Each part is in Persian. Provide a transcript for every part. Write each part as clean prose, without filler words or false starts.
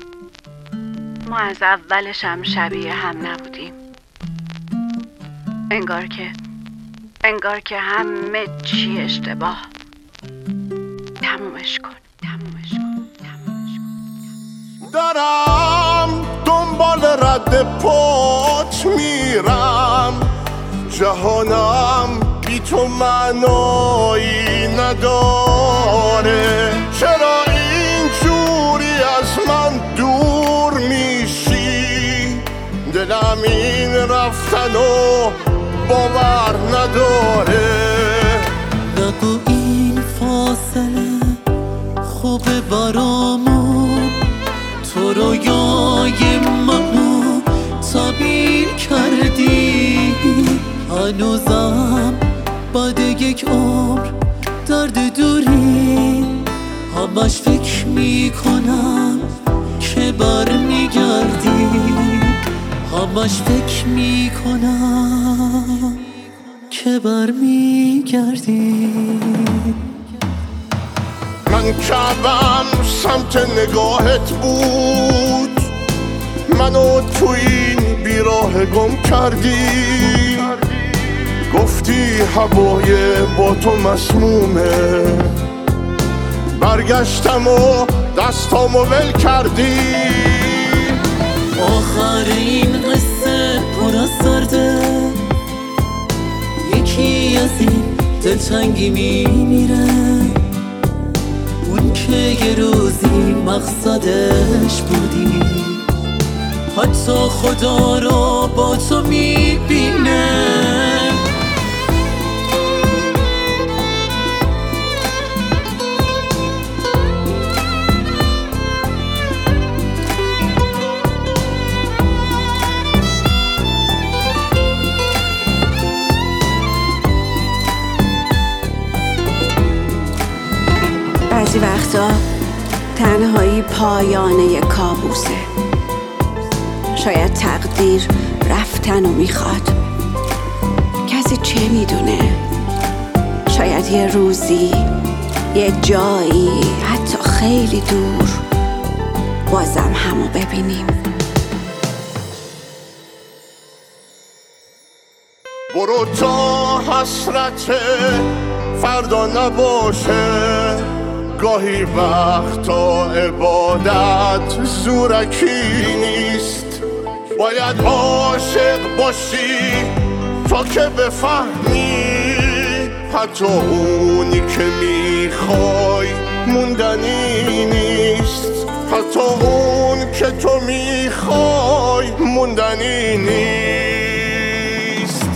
ما از اولش هم شبیه هم نبودیم. انگار که همه چی اشتباه. تمومش کن. دارم دنبال رد پات میرم، جهانم بی تو معنایی نداره. چرا اینجوری از من دور میشی؟ دلم این رفتن و باور نداره. نگو این فاصله خوبه برامون، تو رویای منو تعبیر کردی. هنوزم بعد یک عمر درد دوری، همش فکر میکنم که برمیگردی. همش فکر میکنم که برمیگردی. من کعبم سمت نگاهت بود، منو تو این بیراه گم کردی. گفتی هوای با تو مسمومه، برگشتم و دستامو ول کردی. آخر این قصه پر از درده، یکی از این دلتنگی میمیره. اون که یه روزی مقصدش بودی، حتی خدا رو با تو میبینه. بعضی وقتا تنهایی پایانه کابوسه. شاید تقدیر رفتن رو میخواد، کسی چه میدونه. شاید یه روزی، یه جایی، حتی خیلی دور، بازم همو ببینیم. برو تا حسرت فردا نباشه، گاهی وقتا عبادت زورکی نیست. باید عاشق باشی تا که بفهمی، حتی اونی که میخوای موندنی نیست. حتی اون که تو میخوای موندنی نیست.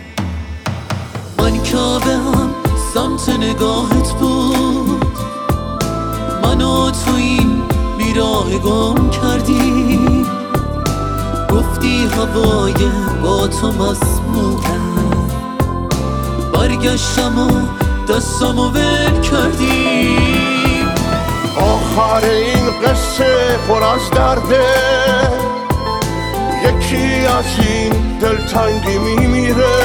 من کعبه هم سمت نگاهت بود، منو تو این بیراه گم کردی. گفتی هوای با تو مسمومه، برگشتم و دستامو ول کردی. آخر این قصه پر از درده، یکی از این دلتنگی میمیره.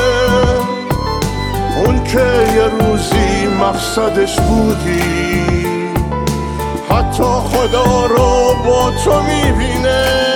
اون که یه روزی مقصدش بودی، حتی خدا رو با تو میبینه.